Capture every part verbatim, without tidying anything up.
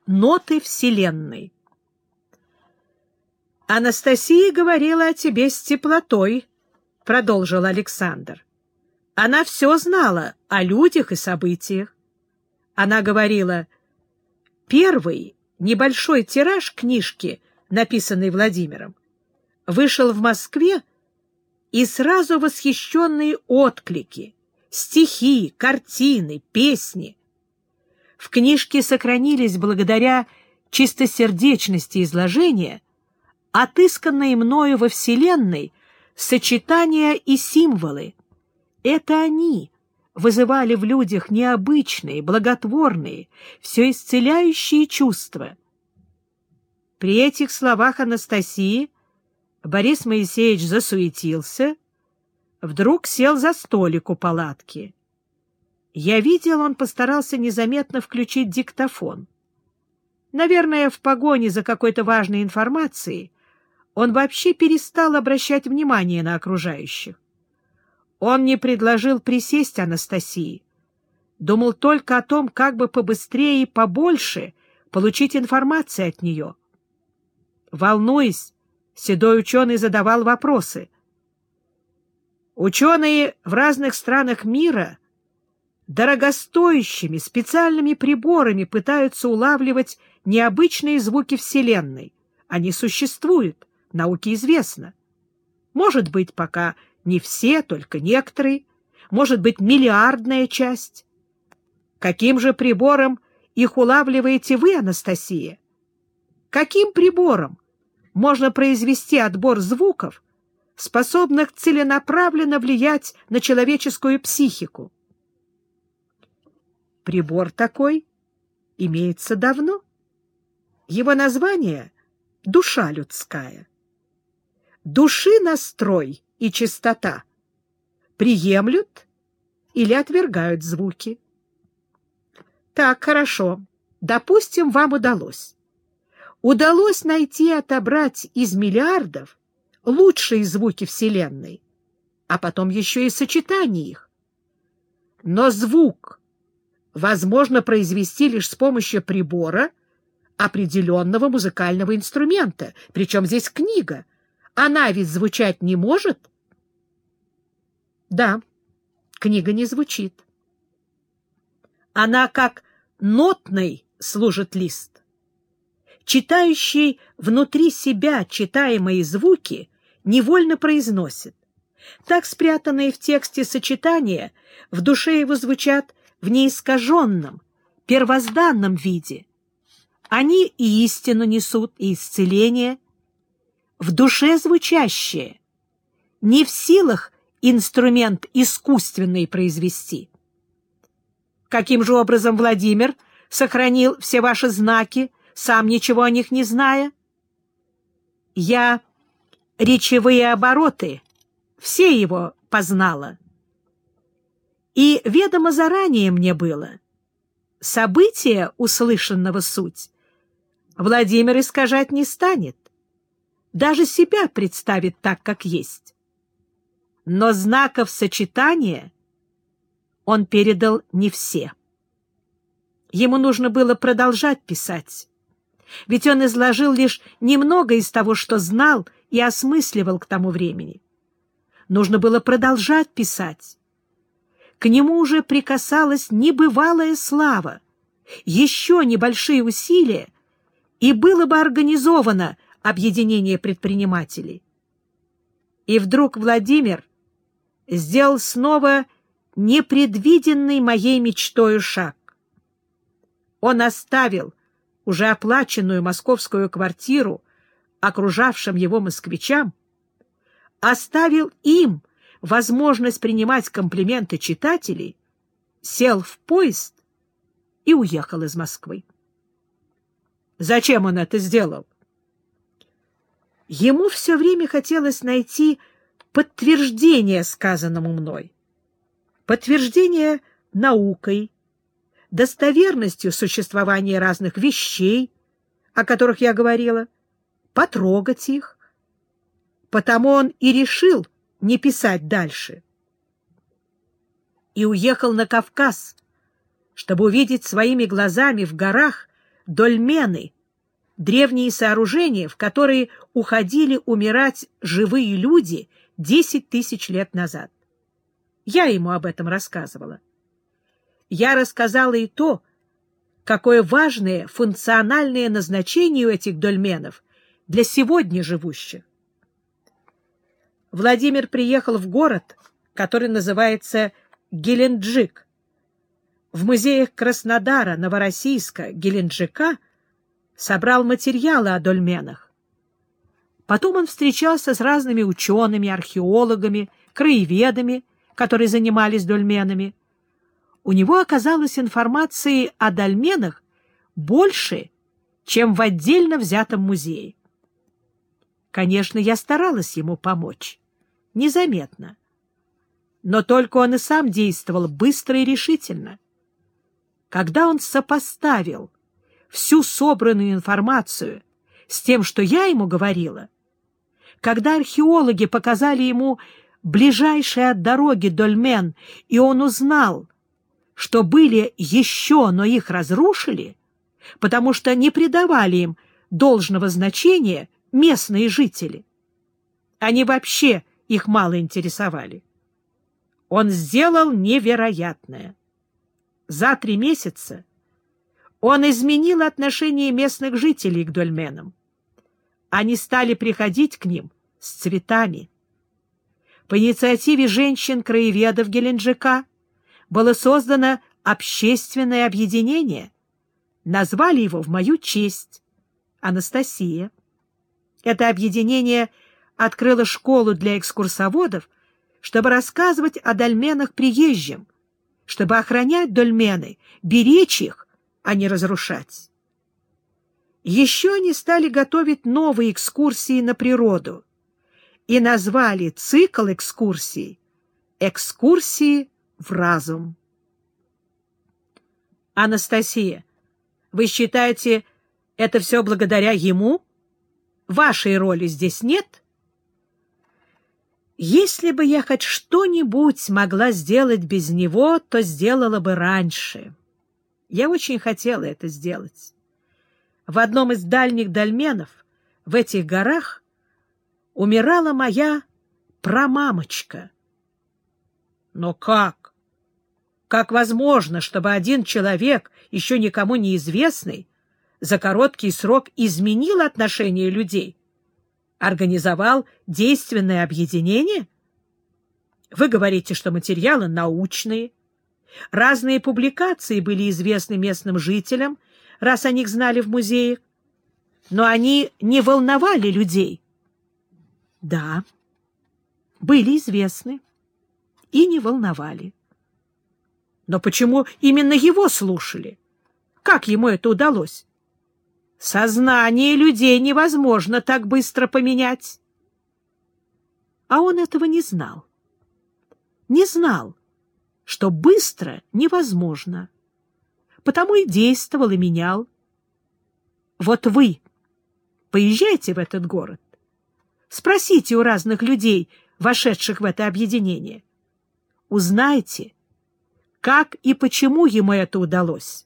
Ноты Вселенной. «Анастасия говорила о тебе с теплотой», — продолжил Александр. «Она все знала о людях и событиях. Она говорила, первый небольшой тираж книжки, написанный Владимиром, вышел в Москве, и сразу восхищенные отклики, стихи, картины, песни. В книжке сохранились благодаря чистосердечности изложения отысканные мною во Вселенной сочетания и символы. Это они вызывали в людях необычные, благотворные, все исцеляющие чувства». При этих словах Анастасии Борис Моисеевич засуетился, вдруг сел за столик у палатки. Я видел, он постарался незаметно включить диктофон. Наверное, в погоне за какой-то важной информацией он вообще перестал обращать внимание на окружающих. Он не предложил присесть Анастасии, думал только о том, как бы побыстрее и побольше получить информации от нее. Волнуясь, седой ученый задавал вопросы. Ученые в разных странах мира дорогостоящими специальными приборами пытаются улавливать необычные звуки Вселенной. Они существуют, науке известно. Может быть, пока не все, только некоторые, может быть, миллиардная часть. Каким же прибором их улавливаете вы, Анастасия? Каким прибором можно произвести отбор звуков, способных целенаправленно влиять на человеческую психику? Прибор такой имеется давно. Его название — душа людская. Души настрой и частота приемлют или отвергают звуки. Так, хорошо. Допустим, вам удалось. Удалось найти и отобрать из миллиардов лучшие звуки Вселенной, а потом еще и сочетание их. Но звук возможно произвести лишь с помощью прибора определенного музыкального инструмента. Причем здесь книга. Она ведь звучать не может? Да, книга не звучит. Она как нотный служит лист. Читающий внутри себя читаемые звуки невольно произносит. Так спрятанные в тексте сочетания в душе его звучат в неискаженном, первозданном виде. Они и истину несут, и исцеление. В душе звучащее, не в силах инструмент искусственный произвести. Каким же образом Владимир сохранил все ваши знаки, сам ничего о них не зная? Я речевые обороты, все его познала. И ведомо заранее мне было. События услышанного суть Владимир искажать не станет, даже себя представит так, как есть. Но знаков сочетания он передал не все. Ему нужно было продолжать писать, ведь он изложил лишь немного из того, что знал и осмысливал к тому времени. Нужно было продолжать писать. К нему уже прикасалась небывалая слава, еще небольшие усилия, и было бы организовано объединение предпринимателей. И вдруг Владимир сделал снова непредвиденный моей мечтою шаг. Он оставил уже оплаченную московскую квартиру окружавшим его москвичам, оставил им возможность принимать комплименты читателей, сел в поезд и уехал из Москвы. Зачем он это сделал? Ему все время хотелось найти подтверждение сказанному мной, подтверждение наукой, достоверностью существования разных вещей, о которых я говорила, потрогать их. Потому он и решил не писать дальше. И уехал на Кавказ, чтобы увидеть своими глазами в горах дольмены, древние сооружения, в которые уходили умирать живые люди десять тысяч лет назад. Я ему об этом рассказывала. Я рассказала и то, какое важное функциональное назначение у этих дольменов для сегодня живущих. Владимир приехал в город, который называется Геленджик. В музеях Краснодара, Новороссийска, Геленджика собрал материалы о дольменах. Потом он встречался с разными учеными, археологами, краеведами, которые занимались дольменами. У него оказалось информации о дольменах больше, чем в отдельно взятом музее. Конечно, я старалась ему помочь. Незаметно. Но только он и сам действовал быстро и решительно. Когда он сопоставил всю собранную информацию с тем, что я ему говорила, когда археологи показали ему ближайший от дороги дольмен, и он узнал, что были еще, но их разрушили, потому что не придавали им должного значения местные жители. Они вообще их мало интересовали. Он сделал невероятное. За три месяца он изменил отношение местных жителей к дольменам. Они стали приходить к ним с цветами. По инициативе женщин-краеведов Геленджика было создано общественное объединение. Назвали его в мою честь — Анастасия. Это объединение открыло школу для экскурсоводов, чтобы рассказывать о дольменах приезжим, чтобы охранять дольмены, беречь их, а не разрушать. Еще они стали готовить новые экскурсии на природу и назвали цикл экскурсий «Экскурсии в разум». Анастасия, вы считаете, это все благодаря ему? Вашей роли здесь нет? Если бы я хоть что-нибудь могла сделать без него, то сделала бы раньше. Я очень хотела это сделать. В одном из дальних дольменов, в этих горах, умирала моя прамамочка. Но как? Как возможно, чтобы один человек, еще никому неизвестный, за короткий срок изменил отношение людей? Организовал действенное объединение? Вы говорите, что материалы научные. Разные публикации были известны местным жителям, раз о них знали в музеях. Но они не волновали людей. Да, были известны и не волновали. Но почему именно его слушали? Как ему это удалось? Сознание людей невозможно так быстро поменять. А он этого не знал. Не знал, что быстро невозможно. Потому и действовал, и менял. Вот вы поезжайте в этот город. Спросите у разных людей, вошедших в это объединение. Узнайте, как и почему ему это удалось.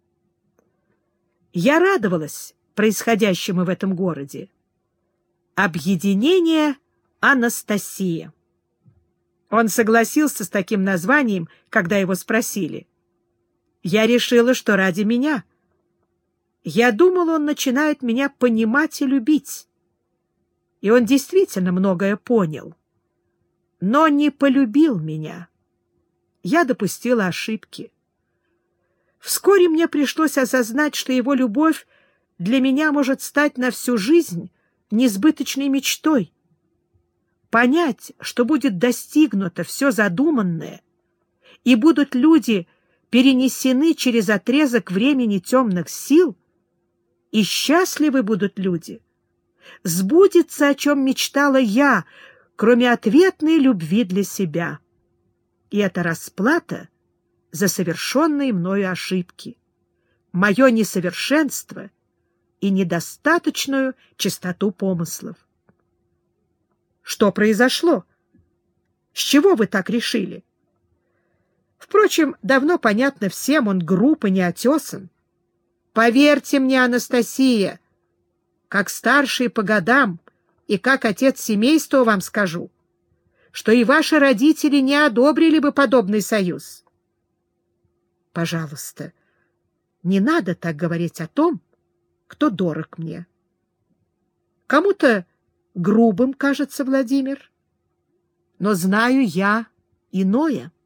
Я радовалась происходящему в этом городе. Объединение Анастасия. Он согласился с таким названием, когда его спросили. Я решила, что ради меня. Я думала, он начинает меня понимать и любить. И он действительно многое понял. Но не полюбил меня. Я допустила ошибки. Вскоре мне пришлось осознать, что его любовь для меня может стать на всю жизнь несбыточной мечтой. Понять, что будет достигнуто все задуманное, и будут люди перенесены через отрезок времени темных сил, и счастливы будут люди. Сбудется, о чем мечтала я, кроме ответной любви для себя. И это расплата за совершенные мною ошибки, мое несовершенство и недостаточную чистоту помыслов. Что произошло? С чего вы так решили? Впрочем, давно понятно всем, он груб и неотесан. Поверьте мне, Анастасия, как старший по годам и как отец семейства вам скажу, что и ваши родители не одобрили бы подобный союз. Пожалуйста, не надо так говорить о том, кто дорог мне. Кому-то грубым кажется Владимир, но знаю я иное.